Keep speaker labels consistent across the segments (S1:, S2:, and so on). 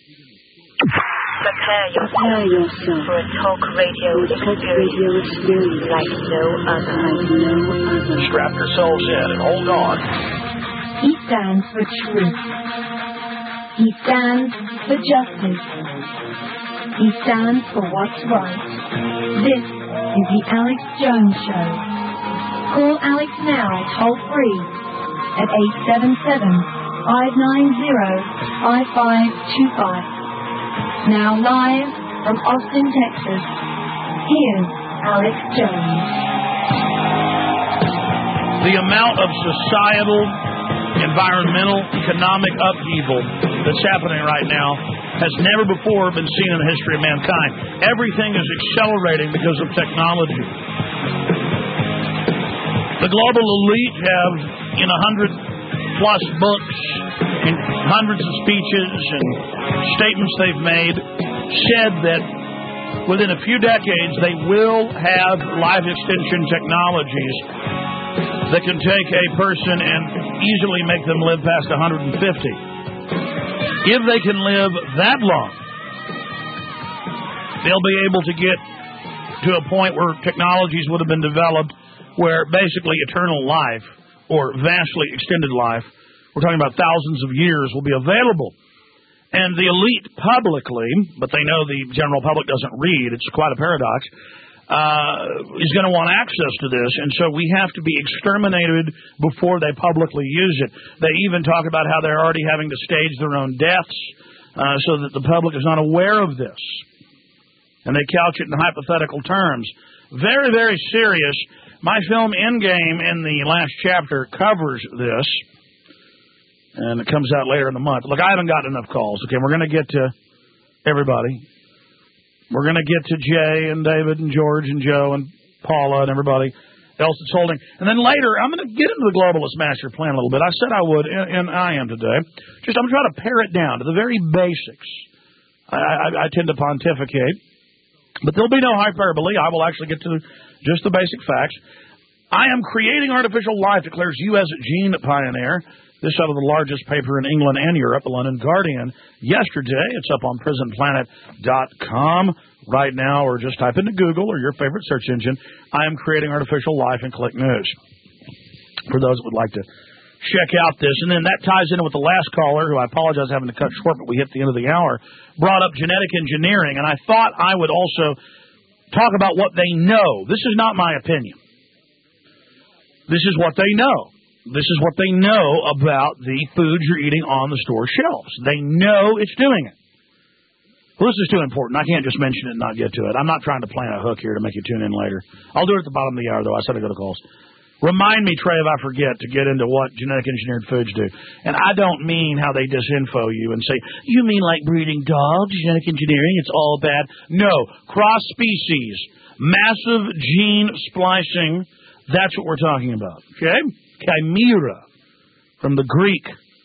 S1: Prepare yourself for a talk radio experience like no other.
S2: Strap yourselves in and hold on.
S3: He stands for truth. He stands for justice. He stands for what's right. This is the Alex Jones Show. Call Alex now toll free at 877-590-5525. Now live from Austin, Texas, here's Alex Jones.
S4: The amount of societal, environmental, economic upheaval that's happening right now has never before been seen in the history of mankind. Everything is accelerating because of technology. The global elite have, in 100-plus books and hundreds of speeches and statements they've made, said that within a few decades they will have life extension technologies that can take a person and easily make them live past 150. If they can live that long, they'll be able to get to a point where technologies would have been developed where basically eternal life or vastly extended life, we're talking about thousands of years, will be available. And the elite publicly, but they know the general public doesn't read, it's quite a paradox, is going to want access to this, and so we have to be exterminated before they publicly use it. They even talk about how they're already having to stage their own deaths so that the public is not aware of this. And they couch it in hypothetical terms. Very, very serious. My film Endgame in the last chapter covers this, and it comes out later in the month. Look, I haven't gotten enough calls. Okay, we're going to get to everybody. We're going to get to Jay and David and George and Joe and Paula and everybody else that's holding. And then later, I'm going to get into the Globalist Master Plan a little bit. I said I would, and I am today. I'm going to try to pare it down to the very basics. I tend to pontificate, but there'll be no hyperbole. I will actually get to just the basic facts. I am creating artificial life, declares U.S. gene pioneer. This out of the largest paper in England and Europe, the London Guardian, yesterday. It's up on prisonplanet.com right now, or just type into Google or your favorite search engine. I am creating artificial life, and click news for those that would like to check out this. And then that ties in with the last caller, who I apologize having to cut short, but we hit the end of the hour, brought up genetic engineering, and I thought I would also talk about what they know. This is not my opinion. This is what they know. This is what they know about the foods you're eating on the store shelves. They know it's doing it. Well, this is too important. I can't just mention it and not get to it. I'm not trying to plant a hook here to make you tune in later. I'll do it at the bottom of the hour, though. I said I'd go to calls. Remind me, Trey, if I forget, to get into what genetic engineered foods do. And I don't mean how they disinfo you and say, you mean like breeding dogs, genetic engineering, it's all bad. No, cross-species, massive gene splicing, that's what we're talking about, okay? Chimera, from the Greek.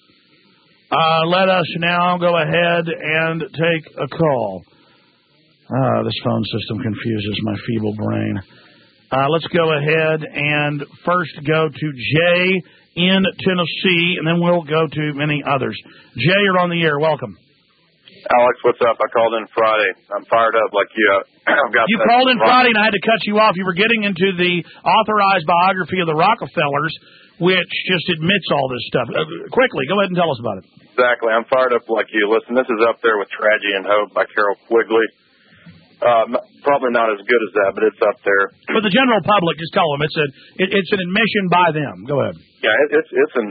S4: Let us now go ahead and take a call. This phone system confuses my feeble brain. Let's go ahead and first go to Jay in Tennessee, and then we'll go to many others. Jay, you're on the air. Welcome.
S5: Alex, what's up? I called in Friday. I'm fired up like you.
S4: You called in Friday, and I had to cut you off. You were getting into the authorized biography of the Rockefellers, which just admits all this stuff. Quickly, go ahead and tell us about it.
S5: Exactly. I'm fired up like you. Listen, this is up there with Tragedy and Hope by Carol Quigley. Probably not as good as that, but it's up there.
S4: For the general public, just tell them it's an admission by them. Go ahead.
S5: Yeah,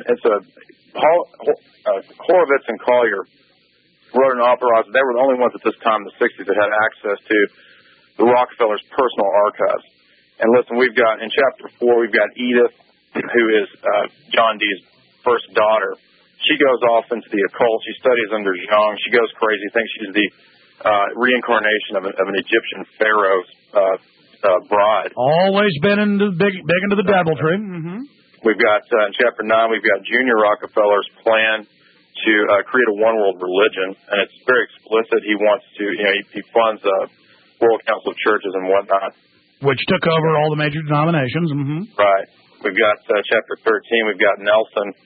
S5: Horowitz and Collier wrote an authorized. They were the only ones at this time in the 60s that had access to the Rockefellers' personal archives. And listen, we've got in Chapter 4, we've got Edith, who is John Dee's first daughter. She goes off into the occult. She studies under Zhang. She goes crazy. Thinks she's the reincarnation of an Egyptian pharaoh's bride.
S4: Always been big into the deviltry. Mm-hmm.
S5: We've got in Chapter 9, we've got Junior Rockefeller's plan to create a one-world religion, and it's very explicit. He wants to, he funds World Council of Churches and whatnot.
S4: Which took over all the major denominations. Mm-hmm.
S5: Right. We've got Chapter 13, we've got Nelson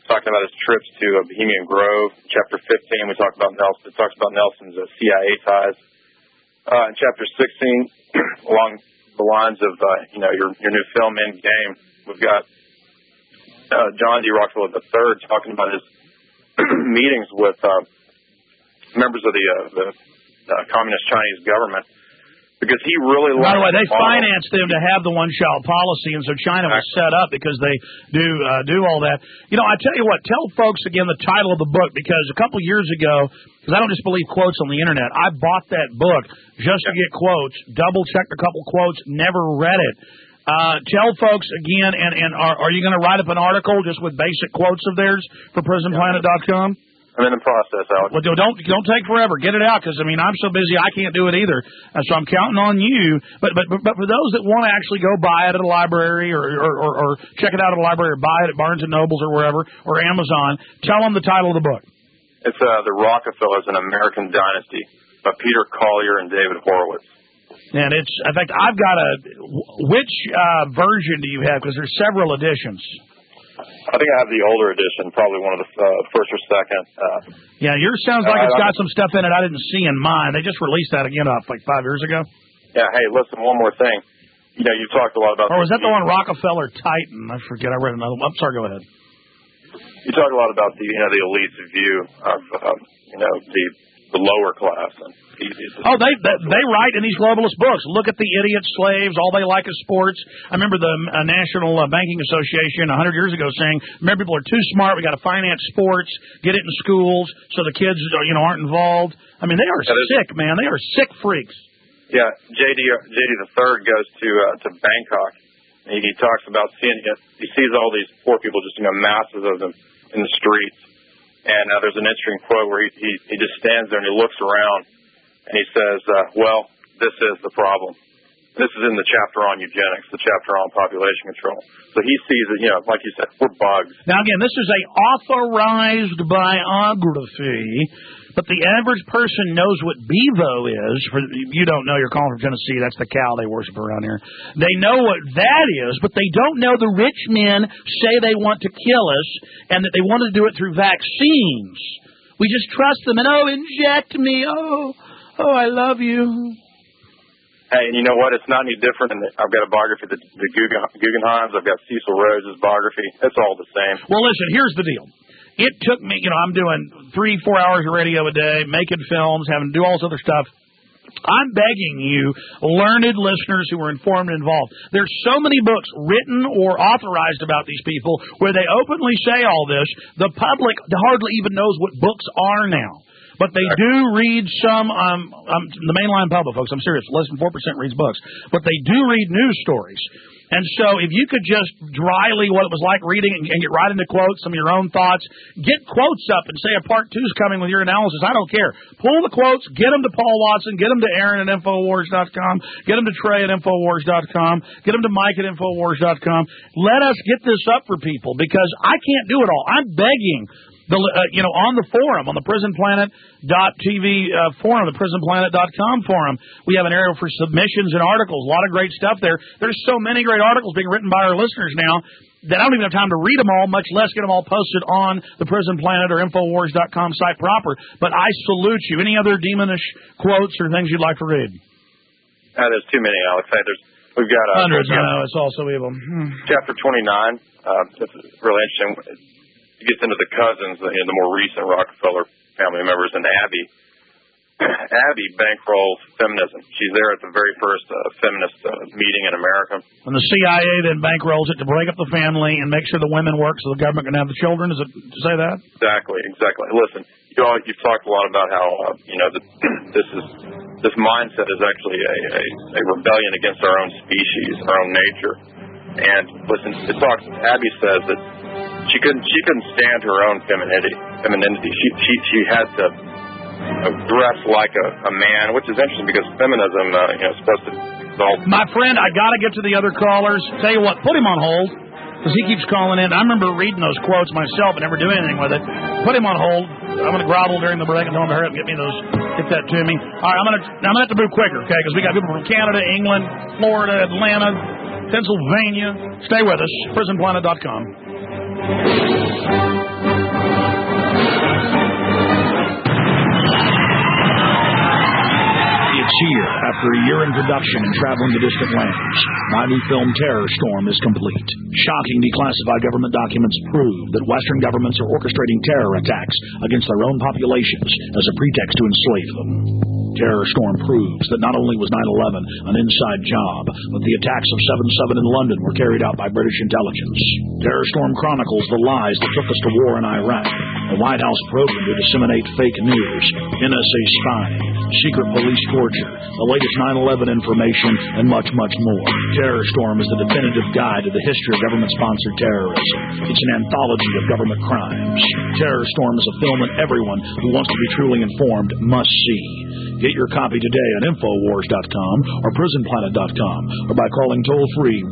S5: talking about his trips to Bohemian Grove. Chapter 15, we talked about Nelson. It talks about Nelson's CIA ties. In chapter 16, along the lines of your new film Endgame, we've got John D. Rockefeller III talking about his meetings with members of the communist Chinese government, because he really liked.
S4: By the way, they financed them to have the one-child policy, and so China was set up because they do all that. I tell you what, tell folks again the title of the book, because a couple years ago, because I don't just believe quotes on the internet, I bought that book just to get quotes, double-checked a couple quotes, never read it. Tell folks again, and are you going to write up an article just with basic quotes of theirs for PrisonPlanet.com?
S5: I'm in the process, Alex.
S4: Well, don't take forever. Get it out, because I'm so busy I can't do it either. So I'm counting on you. But for those that want to actually go buy it at a library or check it out at a library or buy it at Barnes and Nobles or wherever, or Amazon, tell them the title of the book.
S5: It's The Rockefellers: An American Dynasty by Peter Collier and David Horowitz.
S4: And in fact, I've got which version do you have? Because there's several editions.
S5: I think I have the older edition, probably one of the first or second.
S4: Yeah, yours sounds like it's got some stuff in it I didn't see in mine. They just released that again like 5 years ago.
S5: Yeah, hey, listen, one more thing. You talked a lot about...
S4: Or was that the one Rockefeller Titan? I forget. I read another one. I'm sorry, go ahead.
S5: You talked a lot about the elite's view of, the lower class. And
S4: they write in these globalist books. Look at the idiot slaves. All they like is sports. I remember the National Banking Association 100 years ago saying, remember, people are too smart. We got to finance sports, get it in schools so the kids aren't involved. They are sick, man. They are sick freaks.
S5: Yeah, JD the Third goes to Bangkok. And he talks about he sees all these poor people, just masses of them in the streets. And there's an interesting quote where he just stands there and he looks around and he says, well, this is the problem. This is in the chapter on eugenics, the chapter on population control. So he sees it, like you said, we're bugs.
S4: Now, again, this is a authorized biography, but the average person knows what Bevo is. You don't know, you're calling from Tennessee. That's the cow they worship around here. They know what that is, but they don't know the rich men say they want to kill us and that they want to do it through vaccines. We just trust them and, inject me. Oh, I love you.
S5: Hey, and you know what? It's not any different. I've got a biography of the Guggenheims. I've got Cecil Rhodes's biography. It's all the same.
S4: Well, listen, here's the deal. It took me, I'm doing 3-4 hours of radio a day, making films, having to do all this other stuff. I'm begging you, learned listeners who are informed and involved. There's so many books written or authorized about these people where they openly say all this. The public hardly even knows what books are now. But they do read some, the mainline public, folks, I'm serious, less than 4% reads books. But they do read news stories. And so if you could just dryly what it was like reading and get right into quotes, some of your own thoughts, get quotes up and say a part 2 is coming with your analysis. I don't care. Pull the quotes, get them to Paul Watson, get them to Aaron at Infowars.com, get them to Trey at Infowars.com, get them to Mike at Infowars.com. Let us get this up for people, because I can't do it all. I'm begging. On the forum, on the PrisonPlanet.tv forum, the PrisonPlanet.com forum, we have an area for submissions and articles. A lot of great stuff there. There's so many great articles being written by our listeners now that I don't even have time to read them all, much less get them all posted on the Prison Planet or Infowars.com site proper. But I salute you. Any other demonish quotes or things you'd like to read?
S5: There's too many, Alex. We've got
S4: hundreds. It's also evil.
S5: Chapter 29. It's really interesting. It gets into the cousins, the more recent Rockefeller family members, and Abby. Abby bankrolls feminism. She's there at the very first feminist meeting in America.
S4: And the CIA then bankrolls it to break up the family and make sure the women work so the government can have the children. Is it to say that?
S5: Exactly. Listen, you've talked a lot about how this mindset is actually a rebellion against our own species, our own nature. And listen, Abby says that she couldn't stand her own femininity. She had to dress like a man, which is interesting because feminism is supposed to exalt.
S4: My friend, I got to get to the other callers. Tell you what, put him on hold because he keeps calling in. I remember reading those quotes myself and never doing anything with it. Put him on hold. I'm going to grovel during the break and tell him to hurry up and get that to me. All right, I'm going to have to move quicker, okay? Because we got people from Canada, England, Florida, Atlanta, Pennsylvania. Stay with us. PrisonPlanet.com.
S6: After a year in production and traveling to distant lands, my new film Terror Storm is complete. Shocking declassified government documents prove that Western governments are orchestrating terror attacks against their own populations as a pretext to enslave them. Terror Storm proves that not only was 9/11 an inside job, but the attacks of 7/7 in London were carried out by British intelligence. Terror Storm chronicles the lies that took us to war in Iraq, a White House program to disseminate fake news, NSA spying, secret police torture, the latest 9/11 information, and much, much more. Terror Storm is the definitive guide to the history of government-sponsored terrorism. It's an anthology of government crimes. Terror Storm is a film that everyone who wants to be truly informed must see. Get your copy today at Infowars.com or PrisonPlanet.com or by calling toll-free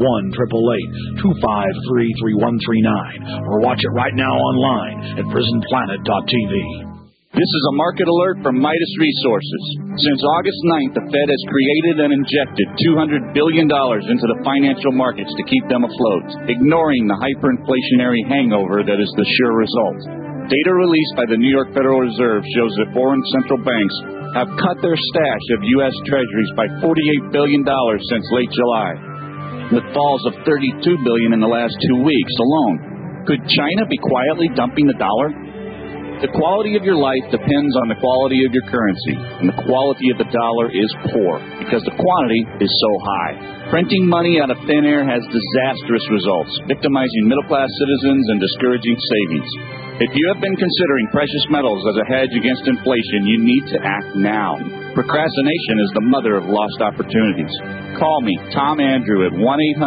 S6: 1-888-253-3139 or watch it right now online at PrisonPlanet.tv.
S7: This is a market alert from Midas Resources. Since August 9th, the Fed has created and injected $200 billion into the financial markets to keep them afloat, ignoring the hyperinflationary hangover that is the sure result. Data released by the New York Federal Reserve shows that foreign central banks have cut their stash of U.S. Treasuries by $48 billion since late July, with falls of $32 billion in the last 2 weeks alone. Could China be quietly dumping the dollar? The quality of your life depends on the quality of your currency, and the quality of the dollar is poor because the quantity is so high. Printing money out of thin air has disastrous results, victimizing middle-class citizens and discouraging savings. If you have been considering precious metals as a hedge against inflation, you need to act now. Procrastination is the mother of lost opportunities. Call me, Tom Andrew, at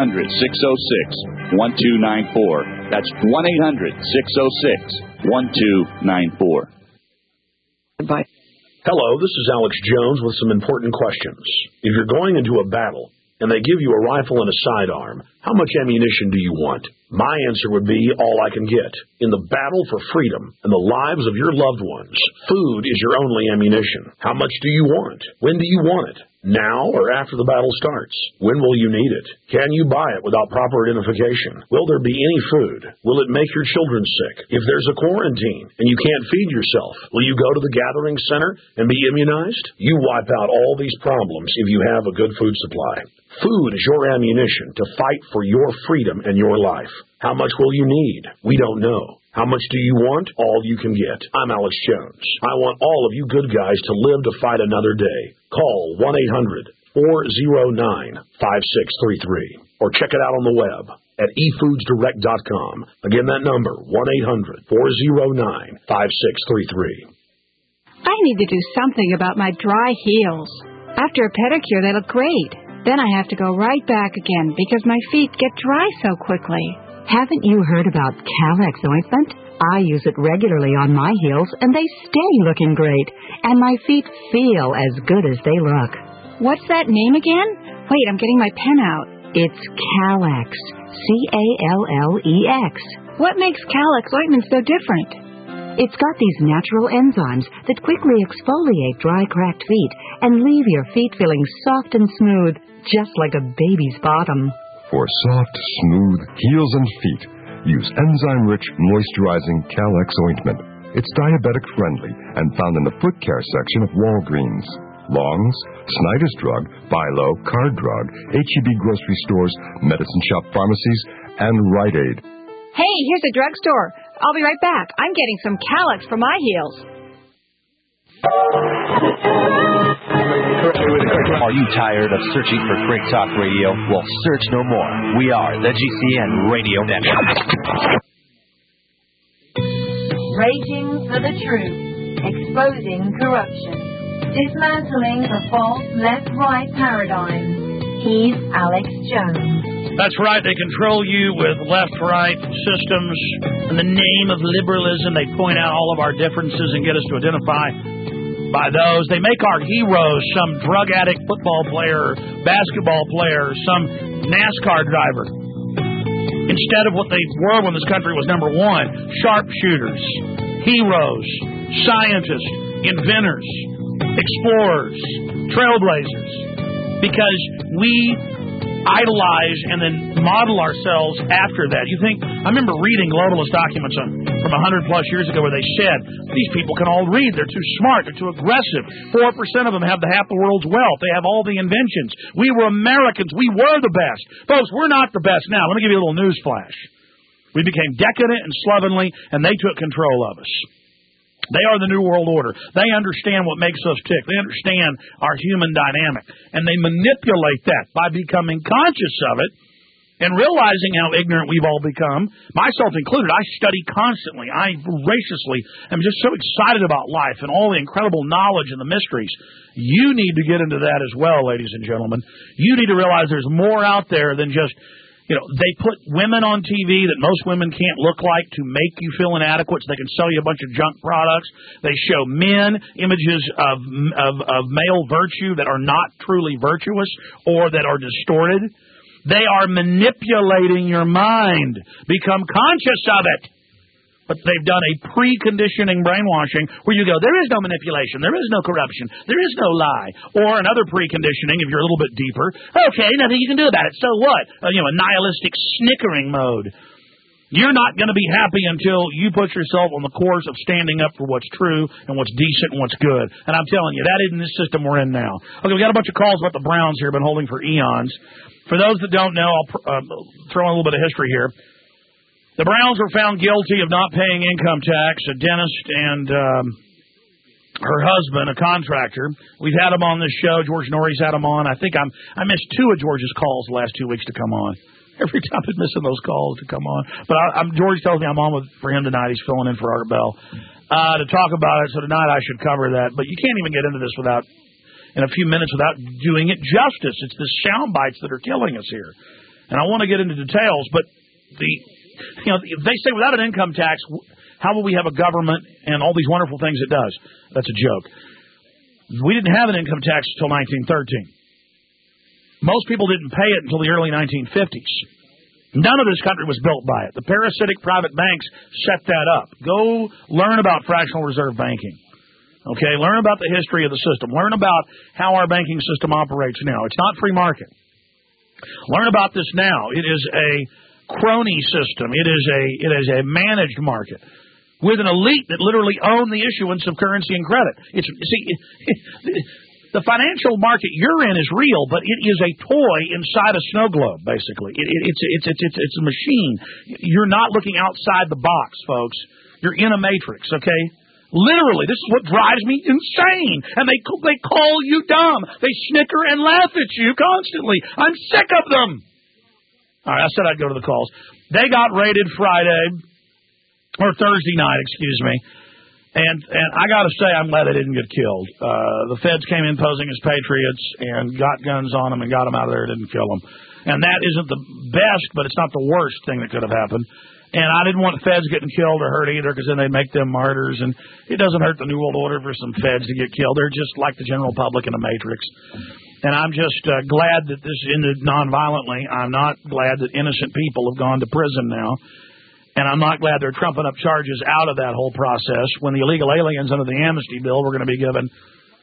S7: 1-800-606-1294. That's 1-800-606-1294.
S8: Bye. Hello, this is Alex Jones with some important questions. If you're going into a battle and they give you a rifle and a sidearm, how much ammunition do you want? My answer would be all I can get. In the battle for freedom and the lives of your loved ones, food is your only ammunition. How much do you want? When do you want it? Now or after the battle starts? When will you need it? Can you buy it without proper identification? Will there be any food? Will it make your children sick? If there's a quarantine and you can't feed yourself, will you go to the gathering center and be immunized? You wipe out all these problems if you have a good food supply. Food is your ammunition to fight for your freedom and your life. How much will you need? We don't know. How much do you want? All you can get. I'm Alex Jones. I want all of you good guys to live to fight another day. Call 1-800-409-5633 or check it out on the web at efoodsdirect.com. Again, that number, 1-800-409-5633.
S9: I need to do something about my dry heels. After a pedicure, they look great. Then I have to go right back again because my feet get dry so quickly.
S10: Haven't you heard about Calex ointment? I use it regularly on my heels, and they stay looking great. And my feet feel as good as they look.
S9: What's that name again? Wait, I'm getting my pen out.
S10: It's Calex. Calex.
S9: What makes Calex ointment so different?
S10: It's got these natural enzymes that quickly exfoliate dry, cracked feet and leave your feet feeling soft and smooth, just like a baby's bottom.
S11: For soft, smooth heels and feet, use enzyme-rich, moisturizing Calex ointment. It's diabetic-friendly and found in the foot care section of Walgreens, Long's, Snyder's Drug, Philo, Card Drug, H-E-B grocery stores, medicine shop pharmacies, and Rite Aid.
S9: Hey, here's a drugstore. I'll be right back. I'm getting some Calex for my heels.
S12: Are you tired of searching for Great Talk Radio? Well, search no more. We are the GCN Radio Network.
S3: Raging for the truth, exposing corruption, dismantling the false left-right paradigm. He's Alex Jones.
S4: That's right. They control you with left-right systems. In the name of liberalism, they point out all of our differences and get us to identify by those. They make our heroes some drug addict football player, basketball player, some NASCAR driver. Instead of what they were when this country was number one, sharpshooters, heroes, scientists, inventors, explorers, trailblazers. Because we idolize and then model ourselves after that. I remember reading globalist documents on from 100-plus years ago where they said, these people can all read. They're too smart. They're too aggressive. 4% of them have half the world's wealth. They have all the inventions. We were Americans. We were the best. Folks, we're not the best now. Let me give you a little news flash. We became decadent and slovenly, and they took control of us. They are the New World Order. They understand what makes us tick. They understand our human dynamic, and they manipulate that by becoming conscious of it and realizing how ignorant we've all become, myself included. I study constantly. I voraciously am just so excited about life and all the incredible knowledge and the mysteries. You need to get into that as well, ladies and gentlemen. You need to realize there's more out there than just, they put women on TV that most women can't look like to make you feel inadequate so they can sell you a bunch of junk products. They show men images of male virtue that are not truly virtuous or that are distorted. They are manipulating your mind. Become conscious of it. But they've done a preconditioning brainwashing where you go, there is no manipulation, there is no corruption, there is no lie. Or another preconditioning, if you're a little bit deeper, okay, nothing you can do about it, so what? A nihilistic snickering mode. You're not going to be happy until you put yourself on the course of standing up for what's true and what's decent and what's good. And I'm telling you, that isn't the system we're in now. Okay, we got a bunch of calls about the Browns here, been holding for eons. For those that don't know, I'll throw in a little bit of history here. The Browns were found guilty of not paying income tax. A dentist and her husband, a contractor. We've had them on this show. George Norrie's had them on. I think I missed 2 of George's calls the last 2 weeks to come on. Every time I'm missing those calls to come on. But George tells me I'm on for him tonight. He's filling in for Art Bell to talk about it. So tonight I should cover that. But you can't even get into this in a few minutes without doing it justice. It's the sound bites that are killing us here. And I want to get into details, but they say without an income tax, how will we have a government and all these wonderful things it does? That's a joke. We didn't have an income tax until 1913. Most people didn't pay it until the early 1950s. None of this country was built by it. The parasitic private banks set that up. Go learn about fractional reserve banking. Okay, learn about the history of the system. Learn about how our banking system operates now. It's not free market. Learn about this now. It is a crony system. It is a managed market with an elite that literally own the issuance of currency and credit. The financial market you're in is real, but it is a toy inside a snow globe, basically. It's a machine. You're not looking outside the box, folks. You're in a matrix, okay? Literally, this is what drives me insane. And they call you dumb. They snicker and laugh at you constantly. I'm sick of them. All right, I said I'd go to the calls. They got raided Thursday night, excuse me. And I got to say, I'm glad they didn't get killed. The feds came in posing as patriots and got guns on them and got them out of there and didn't kill them. And that isn't the best, but it's not the worst thing that could have happened. And I didn't want feds getting killed or hurt either because then they'd make them martyrs. And it doesn't hurt the New World Order for some feds to get killed. They're just like the general public in a matrix. And I'm just glad that this ended nonviolently. I'm not glad that innocent people have gone to prison now. And I'm not glad they're trumping up charges out of that whole process when the illegal aliens under the amnesty bill were going to be given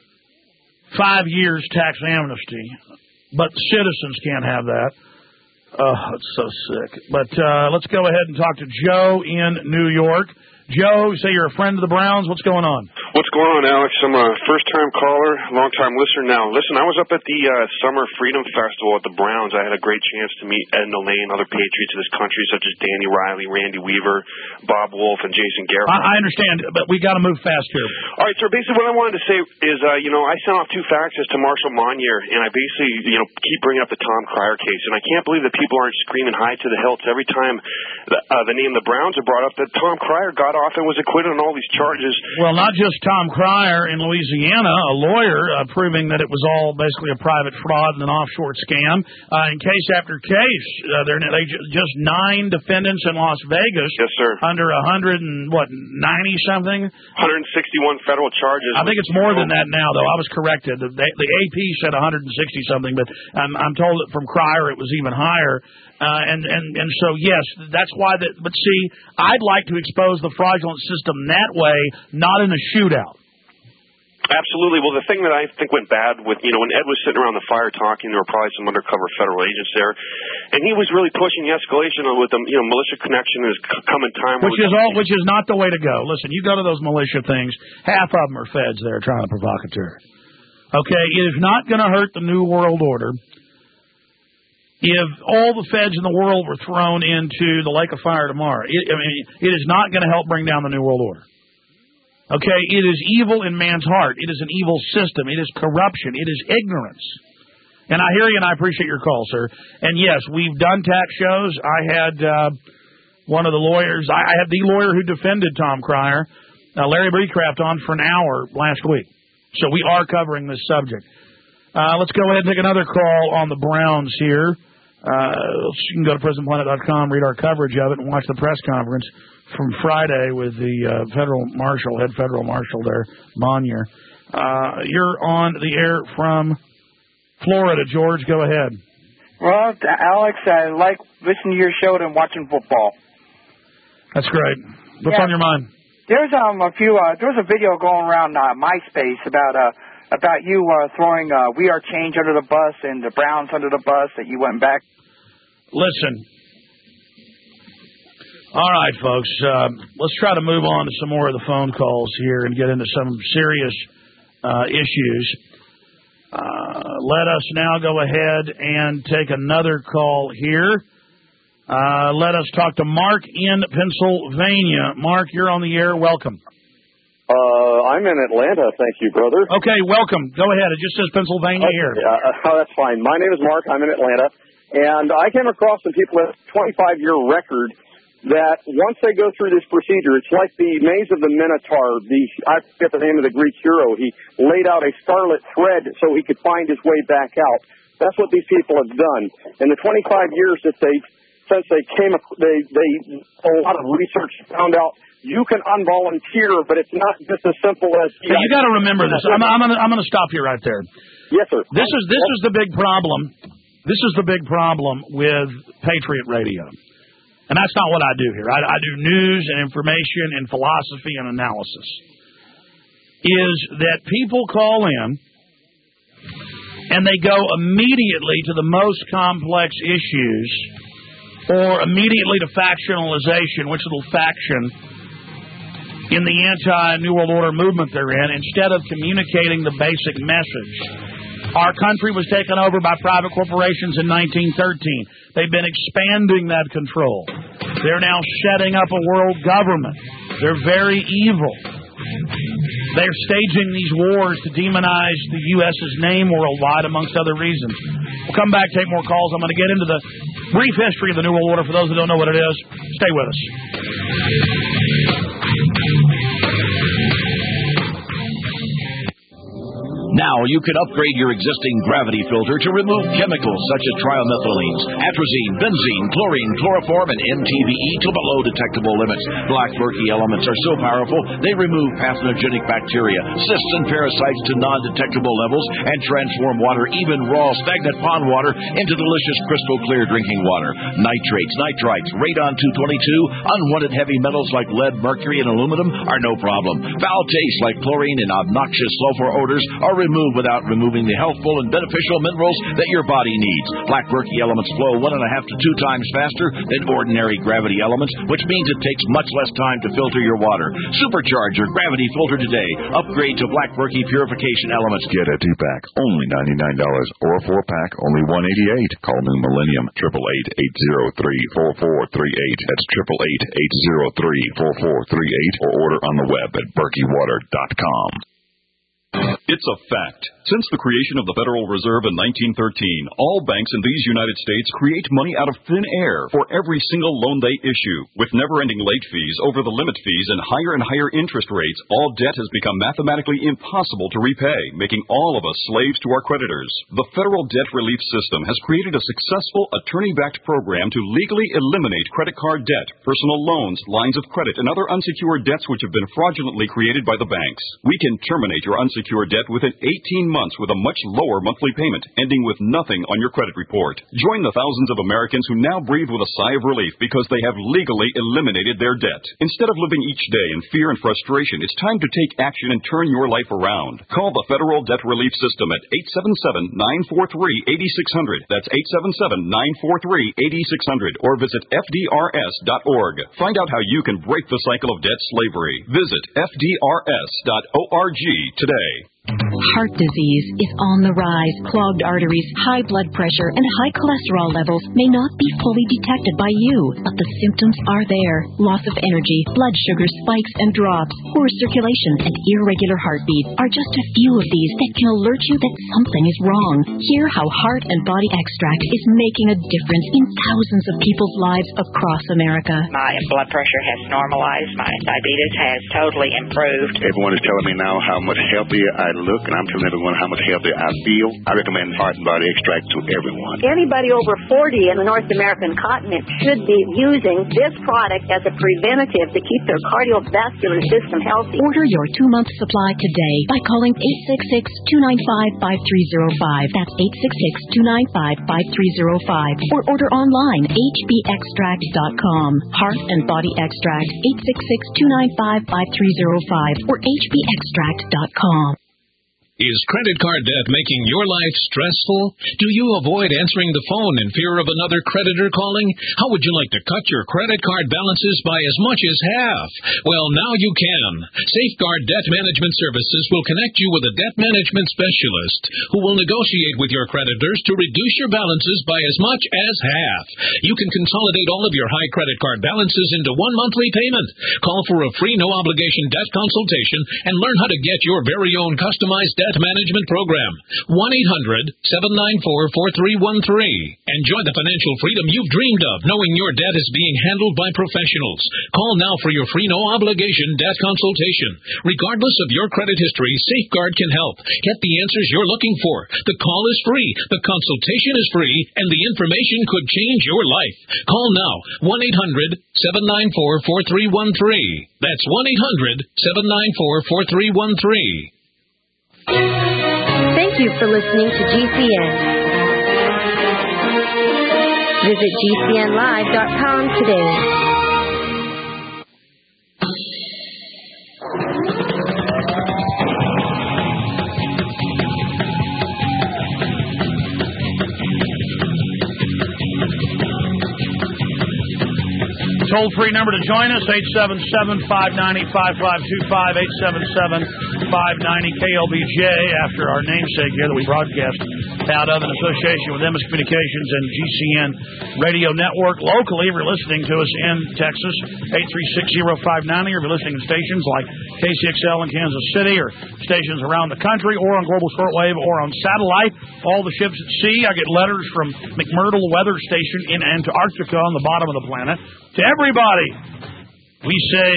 S4: 5 years tax amnesty. But citizens can't have that. Oh, it's so sick. But let's go ahead and talk to Joe in New York. Joe, you say you're a friend of the Browns. What's going on?
S13: What's going on, Alex? I'm a first-time caller, long-time listener now. Listen, I was up at the Summer Freedom Festival at the Browns. I had a great chance to meet Ed Nolane, other patriots of this country, such as Danny Riley, Randy Weaver, Bob Wolf, and Jason Garrett.
S4: I understand, but we got to move fast here.
S13: All right, sir. Basically, what I wanted to say is, I sent off 2 faxes to Marshall Monnier, and I basically, keep bringing up the Tom Cryer case, and I can't believe that people aren't screaming high to the hilts every time the name the Browns are brought up. That Tom Cryer got off and was acquitted on all these charges.
S4: Well, not just Tom Cryer in Louisiana, a lawyer proving that it was all basically a private fraud and an offshore scam. In case after case, just 9 defendants in Las Vegas.
S13: Yes, sir.
S4: Under 90 something.
S13: 161 federal charges.
S4: I think it's more than that now, though. I was corrected. The AP said 160 something, but I'm told that from Cryer it was even higher. And so, yes, that's why. But see, I'd like to expose the fraudulent system that way, not in a shootout.
S13: Absolutely. Well, the thing that I think went bad with, when Ed was sitting around the fire talking, there were probably some undercover federal agents there, and he was really pushing the escalation with the, militia connection is coming time.
S4: Which is not the way to go. Listen, you go to those militia things, half of them are feds there trying to provocateur. Okay, it is not going to hurt the New World Order if all the feds in the world were thrown into the lake of fire tomorrow. It is not going to help bring down the New World Order. Okay, it is evil in man's heart. It is an evil system. It is corruption. It is ignorance. And I hear you, and I appreciate your call, sir. And yes, we've done tax shows. I had one of the lawyers. I had the lawyer who defended Tom Cryer, Larry Breecraft, on for an hour last week. So we are covering this subject. Let's go ahead and take another call on the Browns here. You can go to PrisonPlanet.com, read our coverage of it, and watch the press conference from Friday with the head federal marshal there, Bonnier. You're on the air from Florida. George, go ahead.
S14: Well, Alex, I like listening to your show and watching football.
S4: That's great. What's on your mind?
S14: There's there was a video going around MySpace about you throwing We Are Change under the bus and the Browns under the bus that you went back.
S4: Listen. All right, folks, let's try to move on to some more of the phone calls here and get into some serious issues. Let us now go ahead and take another call here. Let us talk to Mark in Pennsylvania. Mark, you're on the air. Welcome.
S15: I'm in Atlanta. Thank you, brother.
S4: Okay, welcome. Go ahead. It just says Pennsylvania here.
S15: That's fine. My name is Mark. I'm in Atlanta. And I came across some people with a 25-year record that once they go through this procedure, it's like the maze of the Minotaur. I forget the name of the Greek hero. He laid out a scarlet thread so he could find his way back out. That's what these people have done. In the 25 years that since they came, they a lot of research found out you can unvolunteer, but it's not just as simple as.
S4: You got to remember this. I'm going to stop you right there.
S15: Yes, sir.
S4: This is the big problem. This is the big problem with Patriot Radio. And that's not what I do here. I do news and information and philosophy and analysis. Is that people call in and they go immediately to the most complex issues or immediately to factionalization, which little faction in the anti-New World Order movement they're in, instead of communicating the basic message. Our country was taken over by private corporations in 1913. They've been expanding that control. They're now setting up a world government. They're very evil. They're staging these wars to demonize the U.S.'s name worldwide, amongst other reasons. We'll come back, take more calls. I'm going to get into the brief history of the New World Order for those who don't know what it is. Stay with us.
S16: Now you can upgrade your existing gravity filter to remove chemicals such as trimethylenes, atrazine, benzene, chlorine, chloroform, and MTBE to below detectable limits. Black Berkey elements are so powerful they remove pathogenic bacteria, cysts, and parasites to non-detectable levels and transform water, even raw stagnant pond water, into delicious crystal clear drinking water. Nitrates, nitrites, radon-222, unwanted heavy metals like lead, mercury, and aluminum are no problem. Foul tastes like chlorine and obnoxious sulfur odors are removed without removing the healthful and beneficial minerals that your body needs. Black Berkey elements flow 1.5 to 2 times faster than ordinary gravity elements, which means it takes much less time to filter your water. Supercharge your gravity filter today. Upgrade to Black Berkey purification elements.
S17: Get a 2-pack, only $99, or a 4-pack, only $188. Call New Millennium, 888-803-4438. That's 888-803-4438, or order on the web at berkeywater.com.
S18: It's a fact. Since the creation of the Federal Reserve in 1913, all banks in these United States create money out of thin air for every single loan they issue. With never-ending late fees, over-the-limit fees, and higher interest rates, all debt has become mathematically impossible to repay, making all of us slaves to our creditors. The Federal Debt Relief System has created a successful attorney-backed program to legally eliminate credit card debt, personal loans, lines of credit, and other unsecured debts which have been fraudulently created by the banks. We can terminate your unsecured debt debt within 18 months with a much lower monthly payment, ending with nothing on your credit report. Join the thousands of Americans who now breathe with a sigh of relief because they have legally eliminated their debt. Instead of living each day in fear and frustration, it's time to take action and turn your life around. Call the Federal Debt Relief System at 877-943-8600. That's 877-943-8600. Or visit FDRS.org. Find out how you can break the cycle of debt slavery. Visit FDRS.org today.
S19: Heart disease is on the rise. Clogged arteries, high blood pressure, and high cholesterol levels may not be fully detected by you, but the symptoms are there. Loss of energy, blood sugar spikes and drops, poor circulation, and irregular heartbeat are just a few of these that can alert you that something is wrong. Hear how Heart and Body Extract is making a difference in thousands of people's lives across America.
S20: My blood pressure has normalized. My diabetes has totally improved.
S21: Everyone is telling me now how much healthier I look, and I'm telling everyone how much healthier I feel. I recommend Heart and Body Extract to everyone.
S22: Anybody over 40 in the North American continent should be using this product as a preventative to keep their cardiovascular system healthy.
S19: Order your 2-month supply today by calling 866-295-5305. That's 866-295-5305. Or order online, hbextract.com. Heart and Body Extract, 866-295-5305 or hbextract.com.
S23: Is credit card debt making your life stressful? Do you avoid answering the phone in fear of another creditor calling? How would you like to cut your credit card balances by as much as half? Well, now you can. Safeguard Debt Management Services will connect you with a debt management specialist who will negotiate with your creditors to reduce your balances by as much as half. You can consolidate all of your high credit card balances into one monthly payment. Call for a free no-obligation debt consultation and learn how to get your very own customized debt management program. 1-800-794-4313. Enjoy the financial freedom you've dreamed of, knowing your debt is being handled by professionals. Call now for your free no-obligation debt consultation. Regardless of your credit history, Safeguard can help. Get the answers you're looking for. The call is free, the consultation is free, and the information could change your life. Call now. 1-800-794-4313. That's 1-800-794-4313.
S1: Thank you for listening to GCN. Visit GCNlive.com today.
S4: Toll-free number to join us, 877-590-5525, 877-590-KLBJ, after our namesake here that we broadcast out of in association with MS Communications and GCN Radio Network. Locally, if you're listening to us in Texas, 836-0590, or if you're listening to stations like KCXL in Kansas City, or stations around the country, or on global shortwave, or on satellite. All the ships at sea. I get letters from McMurdo Weather Station in Antarctica on the bottom of the planet. To everybody, we say,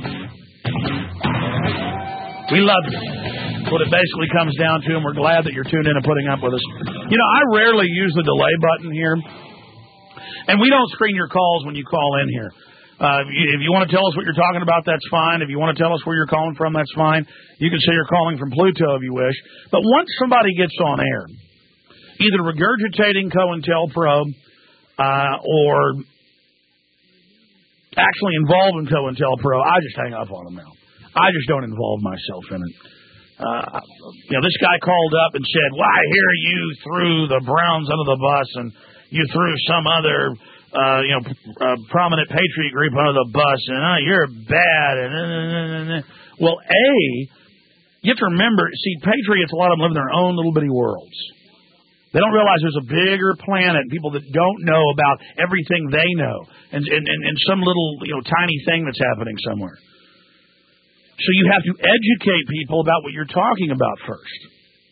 S4: we love you. What it basically comes down to, and we're glad that you're tuned in and putting up with us. You know, I rarely use the delay button here, and we don't screen your calls when you call in here. If you want to tell us what you're talking about, that's fine. If you want to tell us where you're calling from, that's fine. You can say you're calling from Pluto if you wish. But once somebody gets on air, either regurgitating COINTELPRO or actually involved in COINTELPRO, I just hang up on them now. I just don't involve myself in it. This guy called up and said, "Well, I hear you threw the Browns under the bus, and you threw some other, prominent patriot group under the bus, and you're bad." Well, you have to remember, see, patriots, a lot of them live in their own little bitty worlds. They don't realize there's a bigger planet, people that don't know about everything they know, and some little, tiny thing that's happening somewhere. So you have to educate people about what you're talking about first.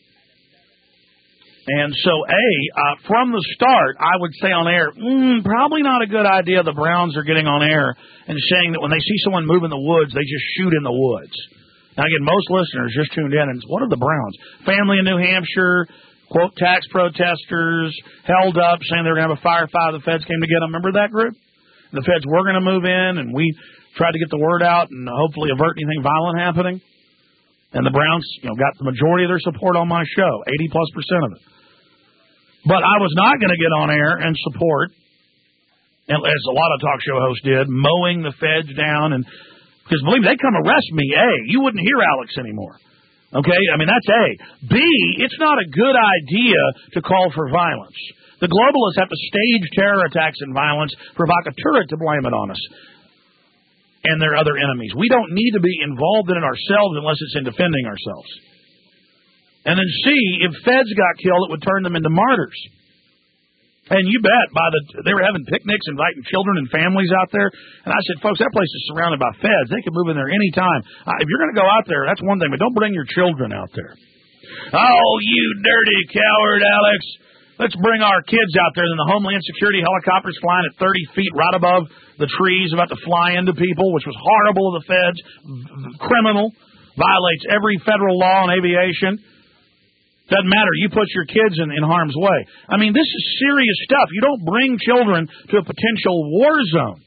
S4: And so, from the start, I would say on air, probably not a good idea the Browns are getting on air and saying that when they see someone move in the woods, they just shoot in the woods. Now, again, most listeners just tuned in, and what are the Browns? Family in New Hampshire, quote, tax protesters, held up, saying they were going to have a firefight. The feds came to get them. Remember that group? The feds were going to move in, and we tried to get the word out and hopefully avert anything violent happening. And the Browns, got the majority of their support on my show, 80+% of it. But I was not going to get on air and support, and as a lot of talk show hosts did, mowing the feds down. And because believe me, they come arrest me. A, you wouldn't hear Alex anymore. Okay, I mean that's A. B, it's not a good idea to call for violence. The globalists have to stage terror attacks and violence, provocateur to blame it on us and their other enemies. We don't need to be involved in it ourselves unless it's in defending ourselves. And then C, if feds got killed, it would turn them into martyrs. And you bet, they were having picnics, inviting children and families out there. And I said, folks, that place is surrounded by feds. They can move in there any time. If you're going to go out there, that's one thing, but don't bring your children out there. Oh, you dirty coward, Alex. Let's bring our kids out there. Then the Homeland Security helicopters flying at 30 feet right above the trees about to fly into people, which was horrible of the feds, criminal, violates every federal law on aviation. Doesn't matter. You put your kids in harm's way. I mean, this is serious stuff. You don't bring children to a potential war zone.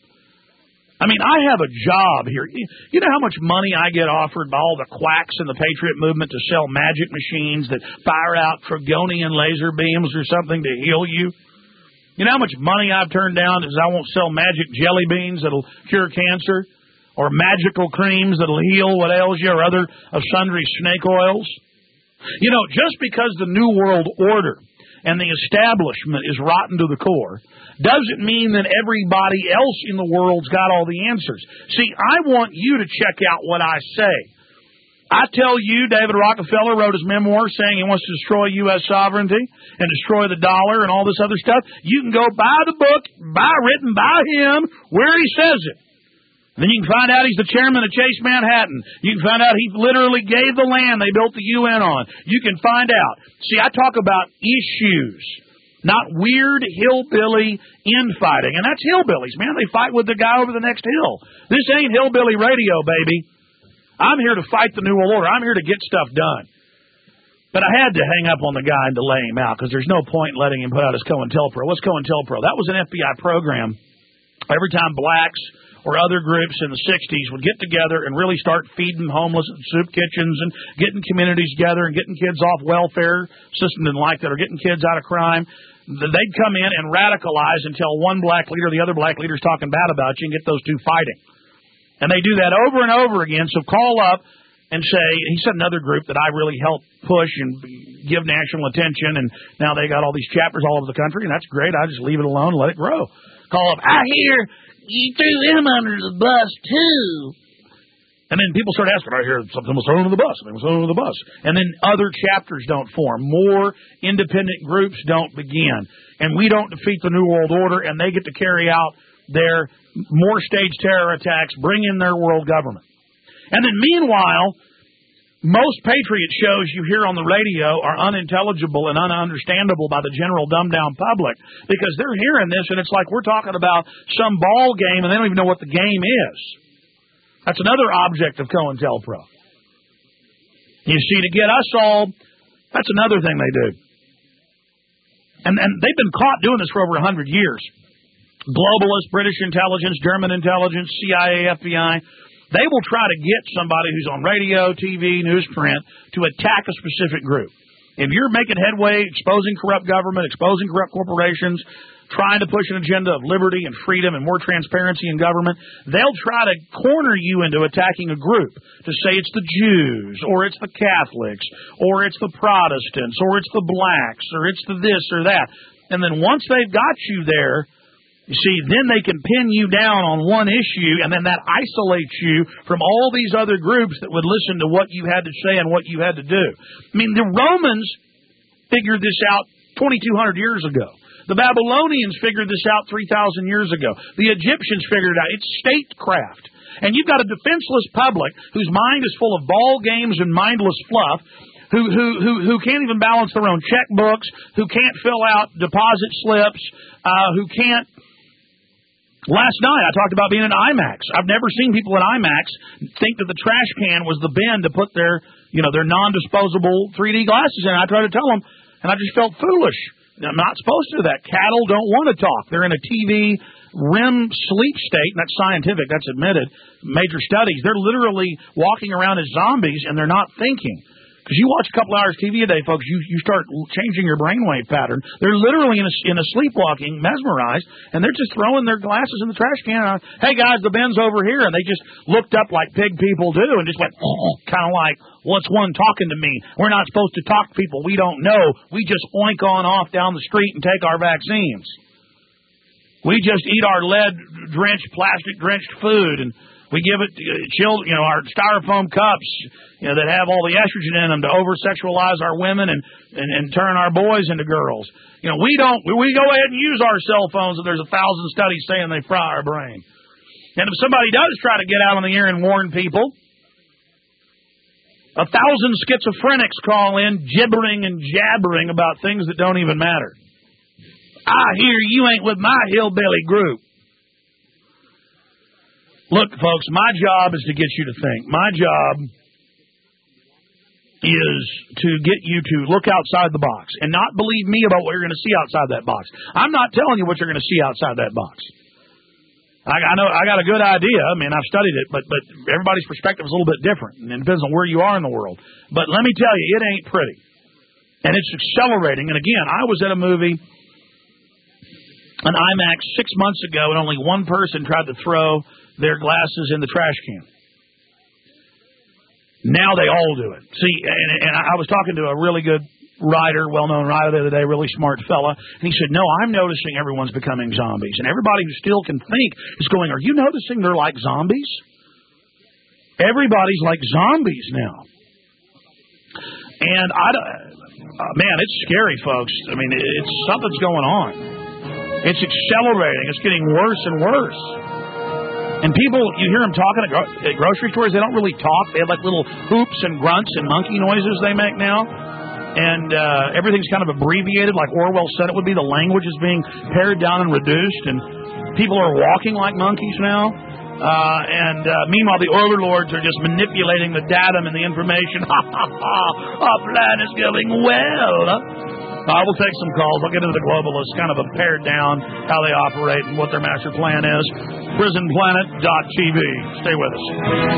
S4: I mean, I have a job here. You know how much money I get offered by all the quacks in the Patriot movement to sell magic machines that fire out Trigonian laser beams or something to heal you? You know how much money I've turned down because I won't sell magic jelly beans that'll cure cancer or magical creams that'll heal what ails you or other of sundry snake oils? You know, just because the New World Order and the establishment is rotten to the core doesn't mean that everybody else in the world's got all the answers. See, I want you to check out what I say. I tell you, David Rockefeller wrote his memoir saying he wants to destroy U.S. sovereignty and destroy the dollar and all this other stuff. You can go buy the book, written by him, where he says it. Then you can find out he's the chairman of Chase Manhattan. You can find out he literally gave the land they built the UN on. You can find out. See, I talk about issues, not weird hillbilly infighting. And that's hillbillies, man. They fight with the guy over the next hill. This ain't hillbilly radio, baby. I'm here to fight the New World Order. I'm here to get stuff done. But I had to hang up on the guy and delay him out because there's no point in letting him put out his COINTELPRO. What's COINTELPRO? That was an FBI program. Every time blacks or other groups in the 60s would get together and really start feeding homeless at soup kitchens and getting communities together and getting kids off welfare. System didn't like that, or getting kids out of crime. They'd come in and radicalize until one black leader or the other black leader's talking bad about you and get those two fighting. And they do that over and over again. So call up and say, he said another group that I really helped push and give national attention, and now they got all these chapters all over the country, and that's great. I just leave it alone and let it grow. Call up, I hear you threw him under the bus, too. And then people start asking, I hear something was thrown under the bus, something was thrown under the bus. And then other chapters don't form. More independent groups don't begin. And we don't defeat the New World Order, and they get to carry out their more staged terror attacks, bring in their world government. And then meanwhile, most Patriot shows you hear on the radio are unintelligible and ununderstandable by the general dumbed-down public because they're hearing this, and it's like we're talking about some ball game, and they don't even know what the game is. That's another object of COINTELPRO. You see, to get us all, that's another thing they do. And they've been caught doing this for over 100 years. Globalists, British intelligence, German intelligence, CIA, FBI. They will try to get somebody who's on radio, TV, newsprint to attack a specific group. If you're making headway, exposing corrupt government, exposing corrupt corporations, trying to push an agenda of liberty and freedom and more transparency in government, they'll try to corner you into attacking a group to say it's the Jews, or it's the Catholics, or it's the Protestants, or it's the blacks, or it's the this or that. And then once they've got you there, you see, then they can pin you down on one issue, and then that isolates you from all these other groups that would listen to what you had to say and what you had to do. I mean, the Romans figured this out 2,200 years ago. The Babylonians figured this out 3,000 years ago. The Egyptians figured it out. It's statecraft. And you've got a defenseless public whose mind is full of ball games and mindless fluff, who can't even balance their own checkbooks, who can't fill out deposit slips, who can't. Last night I talked about being in IMAX. I've never seen people in IMAX think that the trash can was the bin to put their non-disposable 3D glasses in. I tried to tell them, and I just felt foolish. I'm not supposed to do that. Cattle don't want to talk. They're in a TV REM sleep state, and that's scientific, that's admitted, major studies, they're literally walking around as zombies and they're not thinking. Because you watch a couple hours TV a day, folks, you start changing your brainwave pattern. They're literally in a sleepwalking, mesmerized, and they're just throwing their glasses in the trash can. Hey, guys, the bin's over here. And they just looked up like pig people do and just went, kind of like, what's one talking to me? We're not supposed to talk to people we don't know. We just oink on off down the street and take our vaccines. We just eat our lead-drenched, plastic-drenched food, and we give it children, our styrofoam cups, that have all the estrogen in them to over-sexualize our women and turn our boys into girls. We go ahead and use our cell phones, and there's 1,000 studies saying they fry our brain. And if somebody does try to get out on the air and warn people, 1,000 schizophrenics call in, gibbering and jabbering about things that don't even matter. I hear you ain't with my hillbilly group. Look, folks, my job is to get you to think. My job is to get you to look outside the box and not believe me about what you're going to see outside that box. I'm not telling you what you're going to see outside that box. I know I got a good idea. I mean, I've studied it, but everybody's perspective is a little bit different, and it depends on where you are in the world. But let me tell you, it ain't pretty. And it's accelerating. And again, I was at a movie, an IMAX 6 months ago, and only one person tried to throw their glasses in the trash can. Now they all do it. See, and I was talking to a really good writer, well-known writer the other day, really smart fella, and he said, no, I'm noticing everyone's becoming zombies. And everybody who still can think is going, are you noticing they're like zombies? Everybody's like zombies now. And, man, it's scary, folks. I mean, something's going on. It's accelerating. It's getting worse and worse. And people, you hear them talking at grocery stores, they don't really talk. They have like little hoops and grunts and monkey noises they make now. And everything's kind of abbreviated, like Orwell said it would be. The language is being pared down and reduced, and people are walking like monkeys now. Meanwhile, the overlords are just manipulating the datum and the information. Our plan is going well. I will take some calls. I'll get into the globalists, kind of a pared down how they operate and what their master plan is. PrisonPlanet.tv. Stay with us.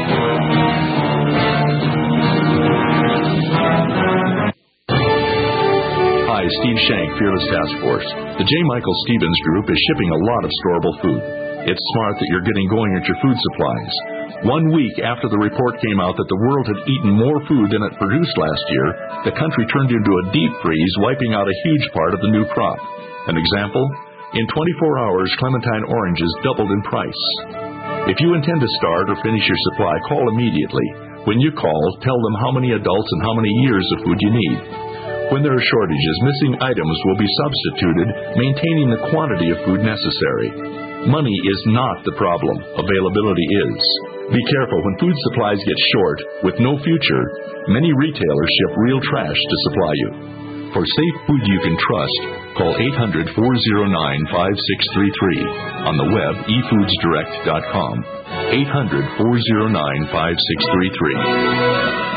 S2: Hi, Steve Shank, Fearless Task Force. The J. Michael Stevens Group is shipping a lot of storable food. It's smart that you're getting going at your food supplies. 1 week after the report came out that the world had eaten more food than it produced last year, the country turned into a deep freeze, wiping out a huge part of the new crop. An example? In 24 hours, clementine oranges doubled in price. If you intend to start or finish your supply, call immediately. When you call, tell them how many adults and how many years of food you need. When there are shortages, missing items will be substituted, maintaining the quantity of food necessary. Money is not the problem. Availability is. Be careful when food supplies get short, with no future, many retailers ship real trash to supply you. For safe food you can trust, call 800-409-5633. On the web, efoodsdirect.com. 800-409-5633.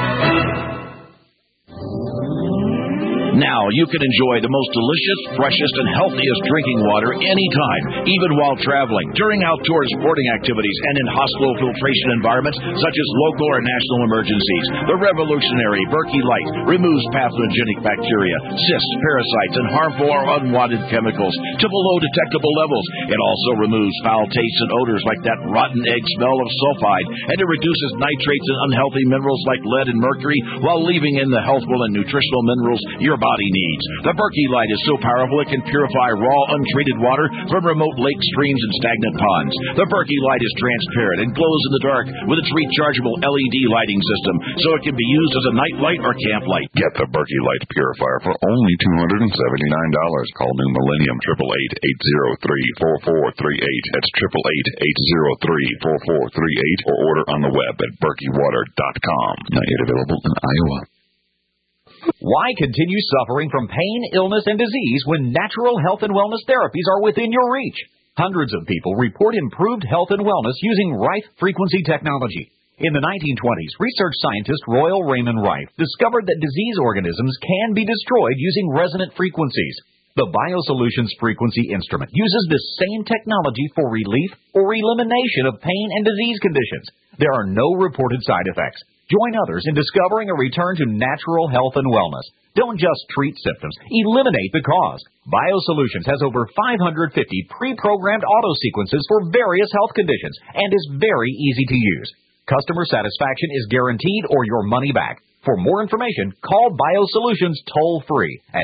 S16: Now you can enjoy the most delicious, freshest, and healthiest drinking water anytime, even while traveling, during outdoor sporting activities, and in hospital filtration environments such as local or national emergencies. The revolutionary Berkey Light removes pathogenic bacteria, cysts, parasites, and harmful or unwanted chemicals to below detectable levels. It also removes foul tastes and odors like that rotten egg smell of sulfide, and it reduces nitrates and unhealthy minerals like lead and mercury while leaving in the healthful and nutritional minerals your body needs. The Berkey Light is so powerful it can purify raw, untreated water from remote lakes, streams, and stagnant ponds. The Berkey Light is transparent and glows in the dark with its rechargeable LED lighting system, so it can be used as a night light or camp light.
S17: Get the Berkey Light Purifier for only $279. Call New Millennium 888-803-4438. That's 888-803-4438, or order on the web at berkeywater.com. Not yet available in Iowa.
S5: Why continue suffering from pain, illness, and disease when natural health and wellness therapies are within your reach? Hundreds of people report improved health and wellness using Rife frequency technology. In the 1920s, research scientist Royal Raymond Rife discovered that disease organisms can be destroyed using resonant frequencies. The BioSolutions frequency instrument uses the same technology for relief or elimination of pain and disease conditions. There are no reported side effects. Join others in discovering a return to natural health and wellness. Don't just treat symptoms, eliminate the cause. BioSolutions has over 550 pre-programmed auto-sequences for various health conditions and is very easy to use. Customer satisfaction is guaranteed or your money back. For more information, call BioSolutions toll-free at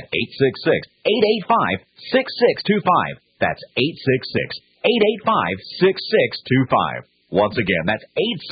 S5: 866-885-6625. That's 866-885-6625. Once again, that's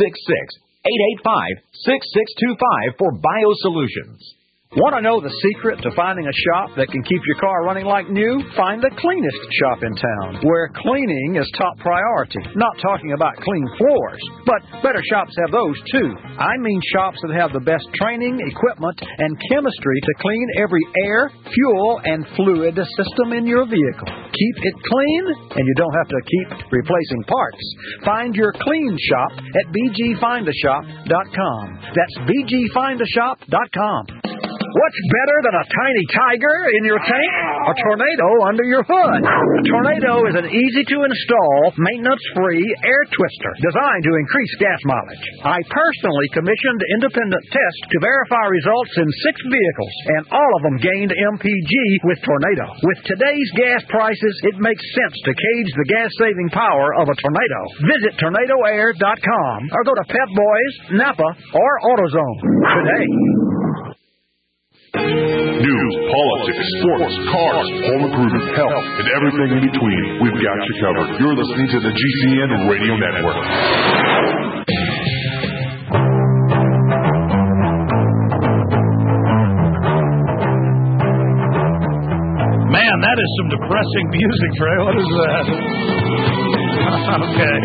S5: 866-885-6625 for BioSolutions.
S6: Want to know the secret to finding a shop that can keep your car running like new? Find the cleanest shop in town, where cleaning is top priority. Not talking about clean floors, but better shops have those too. I mean shops that have the best training, equipment, and chemistry to clean every air, fuel, and fluid system in your vehicle. Keep it clean, and you don't have to keep replacing parts. Find your clean shop at bgfindashop.com. That's bgfindashop.com. What's better than a tiny tiger in your tank? A tornado under your hood. A tornado is an easy-to-install, maintenance-free air twister designed to increase gas mileage. I personally commissioned independent tests to verify results in 6 vehicles, and all of them gained MPG with Tornado. With today's gas prices, it makes sense to gauge the gas-saving power of a tornado. Visit tornadoair.com or go to Pep Boys, Napa, or AutoZone today.
S7: News, politics, sports, cars, home improvement, health, and everything in between. We've got you covered. You're listening to the GCN Radio Network.
S4: Man, that is some depressing music, Trey. What is that? Okay.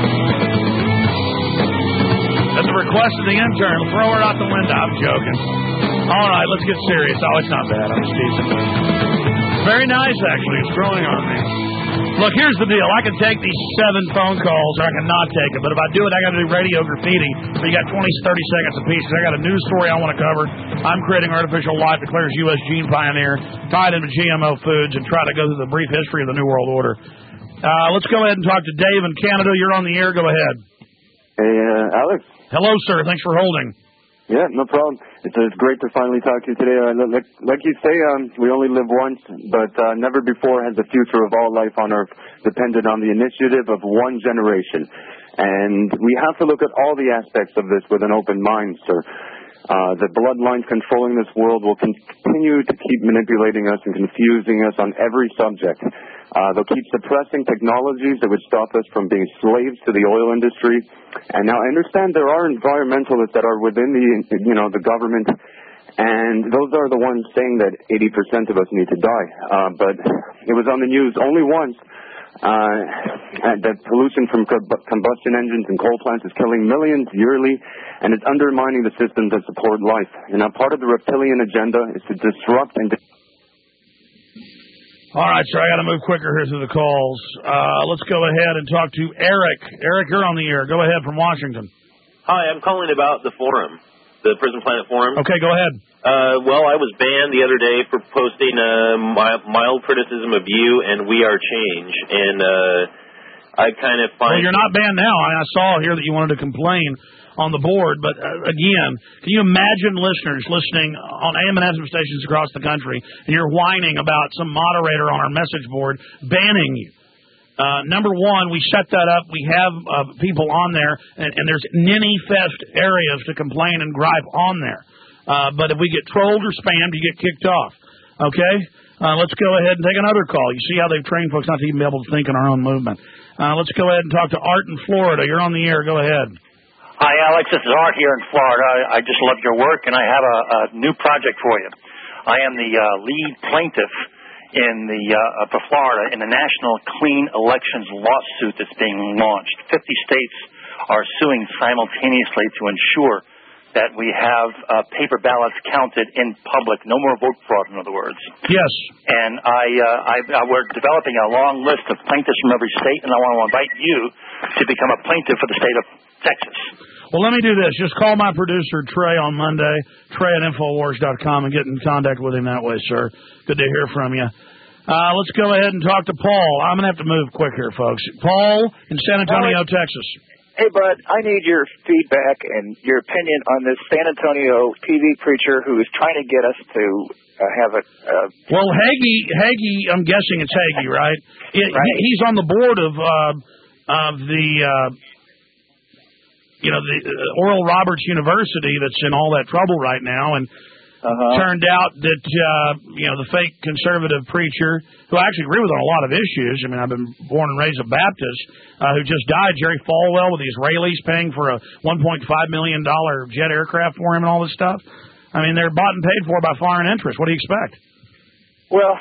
S4: That's a request of the intern. Throw her out the window. I'm joking. All right, let's get serious. Oh, it's not bad. I'm just teasing. Very nice, actually. It's growing on me. Look, here's the deal. I can take these 7 phone calls, or I can not take it. But if I do it, I got to do radio graffiti. So you got 20, 30 seconds apiece. Because I got a news story I want to cover. I'm creating artificial life, declares U.S. gene pioneer, tied into GMO foods, and try to go through the brief history of the New World Order. Let's go ahead and talk to Dave in Canada. You're on the air. Go ahead.
S8: Hey, Alex.
S4: Hello, sir. Thanks for holding.
S8: Yeah, no problem. It's great to finally talk to you today. Like you say, we only live once, but never before has the future of all life on Earth depended on the initiative of one generation. And we have to look at all the aspects of this with an open mind, sir. The bloodlines controlling this world will continue to keep manipulating us and confusing us on every subject. They'll keep suppressing technologies that would stop us from being slaves to the oil industry. And now I understand there are environmentalists that are within the government, and those are the ones saying that 80% of us need to die. But it was on the news only once that pollution from combustion engines and coal plants is killing millions yearly, and it's undermining the systems that support life. And now part of the reptilian agenda is to disrupt and...
S4: All right, sir, I got to move quicker here through the calls. Let's go ahead and talk to Eric. Eric, you're on the air. Go ahead from Washington.
S24: Hi, I'm calling about the forum, the Prison Planet forum.
S4: Okay, go ahead.
S24: Well, I was banned the other day for posting mild criticism of you and We Are Change, and I kind of find...
S4: Well, you're not banned now. I saw here that you wanted to complain on the board, but again, can you imagine listeners listening on AM and FM stations across the country, and you're whining about some moderator on our message board banning you? Number one, we set that up. We have people on there, and there's ninny-fest areas to complain and gripe on there. But if we get trolled or spammed, you get kicked off. Okay? Let's go ahead and take another call. You see how they've trained folks not to even be able to think in our own movement. Let's go ahead and talk to Art in Florida. You're on the air. Go ahead.
S25: Hi, Alex. This is Art here in Florida. I just love your work, and I have a new project for you. I am the lead plaintiff for Florida in the National Clean Elections lawsuit that's being launched. 50 states are suing simultaneously to ensure that we have paper ballots counted in public. No more vote fraud, in other words.
S4: Yes.
S25: And we're developing a long list of plaintiffs from every state, and I want to invite you to become a plaintiff for the state of Texas.
S4: Well, let me do this. Just call my producer, Trey, on Monday, Trey at Infowars.com, and get in contact with him that way, sir. Good to hear from you. Let's go ahead and talk to Paul. I'm going to have to move quick here, folks. Paul in San Antonio, Texas.
S3: Hey, bud, I need your feedback and your opinion on this San Antonio TV preacher who is trying to get us to have a...
S4: Well, Hagee, I'm guessing it's Hagee, right?
S3: Right.
S4: He's on the board of the Oral Roberts University that's in all that trouble right now, and turned out that, the fake conservative preacher, who I actually agree with on a lot of issues, I mean, I've been born and raised a Baptist, who just died, Jerry Falwell, with the Israelis paying for a $1.5 million jet aircraft for him and all this stuff. I mean, they're bought and paid for by foreign interests. What do you expect?
S3: Well,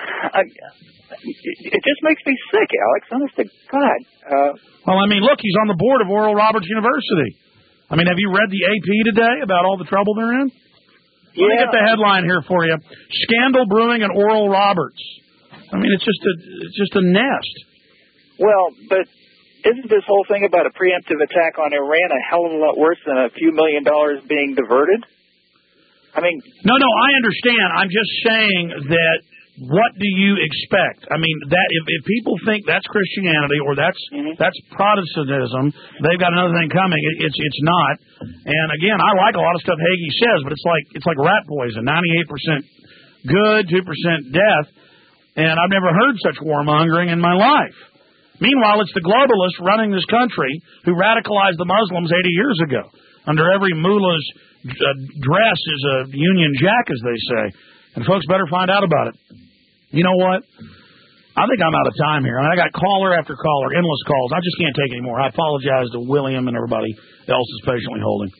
S3: it just makes me sick, Alex. Honest to God.
S4: Well, I mean, look, he's on the board of Oral Roberts University. I mean, have you read the AP today about all the trouble they're in? Let me get the headline here for you. Scandal brewing at Oral Roberts. I mean, it's just a nest.
S3: Well, but isn't this whole thing about a preemptive attack on Iran a hell of a lot worse than a few $1 million being diverted? I mean... No,
S4: I understand. I'm just saying that what do you expect? I mean, that if people think that's Christianity or that's Protestantism, they've got another thing coming. It's not. And again, I like a lot of stuff Hagee says, but it's like rat poison. 98% good, 2% death. And I've never heard such warmongering in my life. Meanwhile, it's the globalists running this country who radicalized the Muslims 80 years ago. Under every mullah's dress is a Union Jack, as they say. And folks better find out about it. You know what? I think I'm out of time here. I got caller after caller, endless calls. I just can't take any more. I apologize to William and everybody else is patiently holding.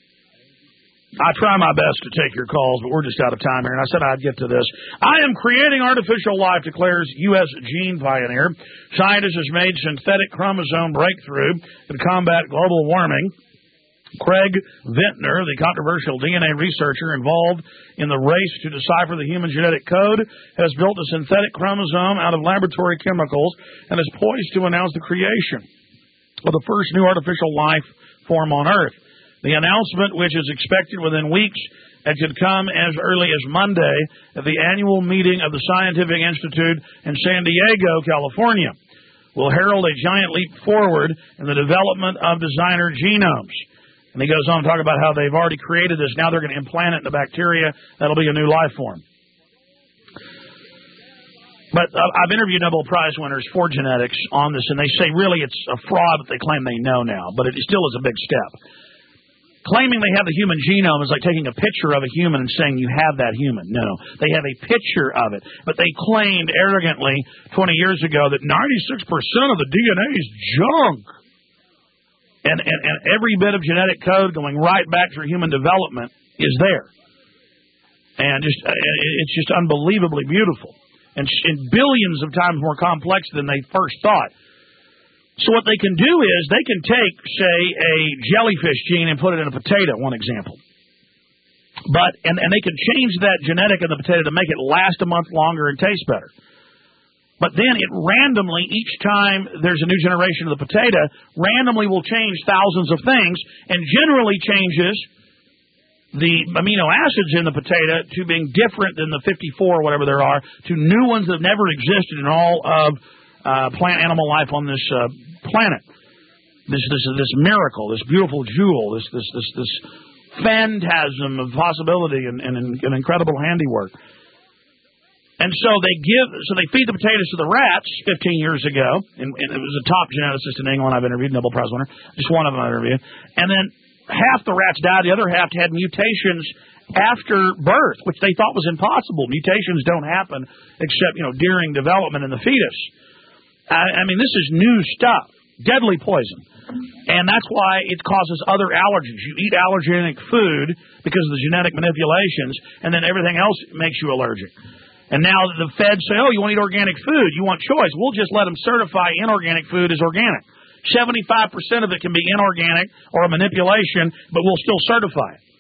S4: I try my best to take your calls, but we're just out of time here, and I said I'd get to this. I am creating artificial life, declares U.S. gene pioneer. Scientists has made synthetic chromosome breakthrough to combat global warming. Craig Ventnor, the controversial DNA researcher involved in the race to decipher the human genetic code, has built a synthetic chromosome out of laboratory chemicals and is poised to announce the creation of the first new artificial life form on Earth. The announcement, which is expected within weeks and could come as early as Monday at the annual meeting of the Scientific Institute in San Diego, California, will herald a giant leap forward in the development of designer genomes. And he goes on to talk about how they've already created this. Now they're going to implant it in the bacteria. That'll be a new life form. But I've interviewed Nobel Prize winners for genetics on this, and they say really it's a fraud that they claim they know now, but it still is a big step. Claiming they have the human genome is like taking a picture of a human and saying you have that human. No, they have a picture of it. But they claimed arrogantly 20 years ago that 96% of the DNA is junk. And every bit of genetic code going right back through human development is there. And it's just unbelievably beautiful. And billions of times more complex than they first thought. So what they can do is they can take, say, a jellyfish gene and put it in a potato, one example. And they can change that genetic in the potato to make it last a month longer and taste better. But then it randomly, each time there's a new generation of the potato, randomly will change thousands of things and generally changes the amino acids in the potato to being different than the 54 or whatever there are to new ones that have never existed in all of plant animal life on this planet. This miracle, this beautiful jewel, this phantasm of possibility and incredible handiwork. And so they feed the potatoes to the rats 15 years ago, and it was a top geneticist in England I've interviewed, Nobel Prize winner, just one of them I interviewed. And then half the rats died, the other half had mutations after birth, which they thought was impossible. Mutations don't happen except, during development in the fetus. I mean, this is new stuff, deadly poison. And that's why it causes other allergies. You eat allergenic food because of the genetic manipulations, and then everything else makes you allergic. And now the feds say, you want to eat organic food, you want choice. We'll just let them certify inorganic food as organic. 75% of it can be inorganic or a manipulation, but we'll still certify it.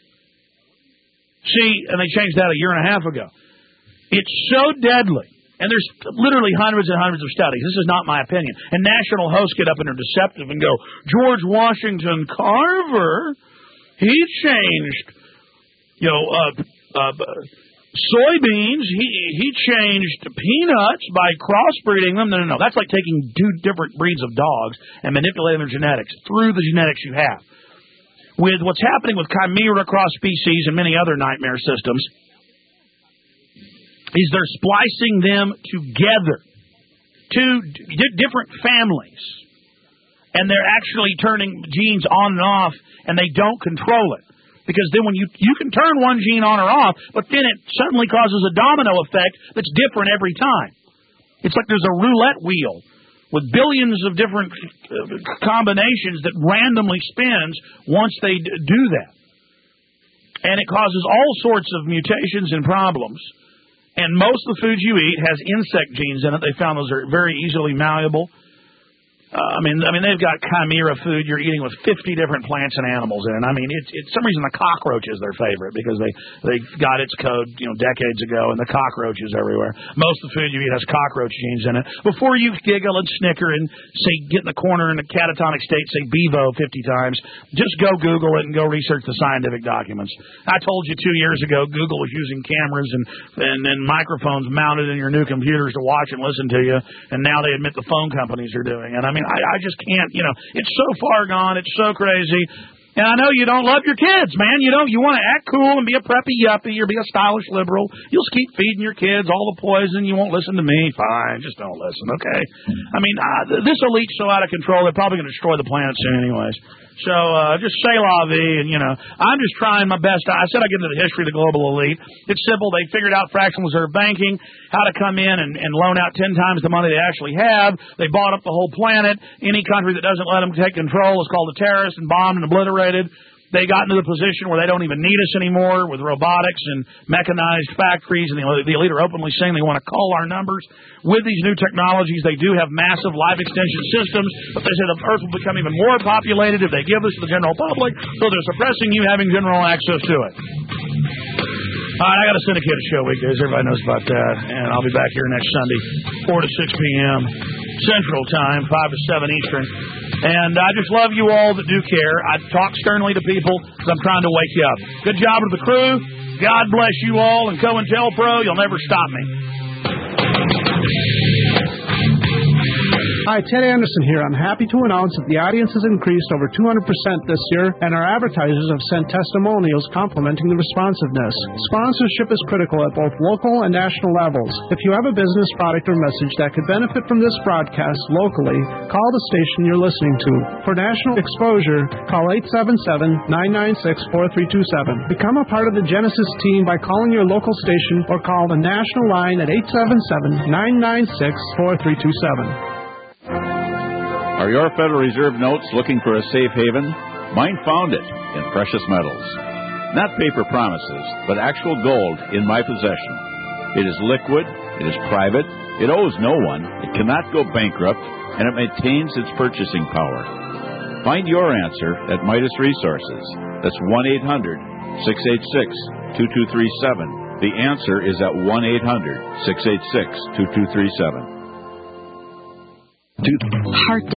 S4: See, and they changed that a year and a half ago. It's so deadly. And there's literally hundreds and hundreds of studies. This is not my opinion. And national hosts get up and are deceptive and go, George Washington Carver, he changed, Soybeans, he changed peanuts by crossbreeding them. No. That's like taking two different breeds of dogs and manipulating their genetics through the genetics you have. With what's happening with chimera cross species and many other nightmare systems, is they're splicing them together, two different families, and they're actually turning genes on and off, and they don't control it. Because then when you can turn one gene on or off, but then it suddenly causes a domino effect that's different every time. It's like there's a roulette wheel with billions of different combinations that randomly spins once they do that. And it causes all sorts of mutations and problems. And most of the foods you eat has insect genes in it. They found those are very easily malleable. I mean, they've got chimera food you're eating with 50 different plants and animals in it. I mean, it's some reason the cockroach is their favorite because they got its code, decades ago, and the cockroach is everywhere. Most of the food you eat has cockroach genes in it. Before you giggle and snicker and say get in the corner in a catatonic state, say Bevo 50 times, just go Google it and go research the scientific documents. I told you 2 years ago Google was using cameras and microphones mounted in your new computers to watch and listen to you, and now they admit the phone companies are doing it. I mean, I just can't, it's so far gone, it's so crazy. And I know you don't love your kids, man. You want to act cool and be a preppy yuppie or be a stylish liberal. You'll keep feeding your kids all the poison. You won't listen to me. Fine, just don't listen, okay? I mean, this elite's so out of control, they're probably going to destroy the planet soon anyways. So just say la vie, and, I'm just trying my best. I said I'd get into the history of the global elite. It's simple. They figured out fractional reserve banking, how to come in and loan out 10 times the money they actually have. They bought up the whole planet. Any country that doesn't let them take control is called a terrorist and bombed and obliterated. They got into the position where they don't even need us anymore with robotics and mechanized factories, and the elite are openly saying they want to call our numbers. With these new technologies, they do have massive life extension systems, but they say the Earth will become even more populated if they give this to the general public, so they're suppressing you having general access to it. All right, I got a syndicated show weekdays. Everybody knows about that. And I'll be back here next Sunday, 4 to 6 p.m. Central Time, 5 to 7 Eastern. And I just love you all that do care. I talk sternly to people because I'm trying to wake you up. Good job with the crew. God bless you all. And COINTELPRO, you'll never stop me.
S9: Hi, Ted Anderson here. I'm happy to announce that the audience has increased over 200% this year, and our advertisers have sent testimonials complimenting the responsiveness. Sponsorship is critical at both local and national levels. If you have a business, product, or message that could benefit from this broadcast locally, call the station you're listening to. For national exposure, call 877-996-4327. Become a part of the Genesis team by calling your local station or call the national line at 877-996-4327.
S10: Are your Federal Reserve notes looking for a safe haven? Mine found it in precious metals. Not paper promises, but actual gold in my possession. It is liquid, it is private, it owes no one, it cannot go bankrupt, and it maintains its purchasing power. Find your answer at Midas Resources. That's 1-800-686-2237. The answer is at 1-800-686-2237.
S19: Heart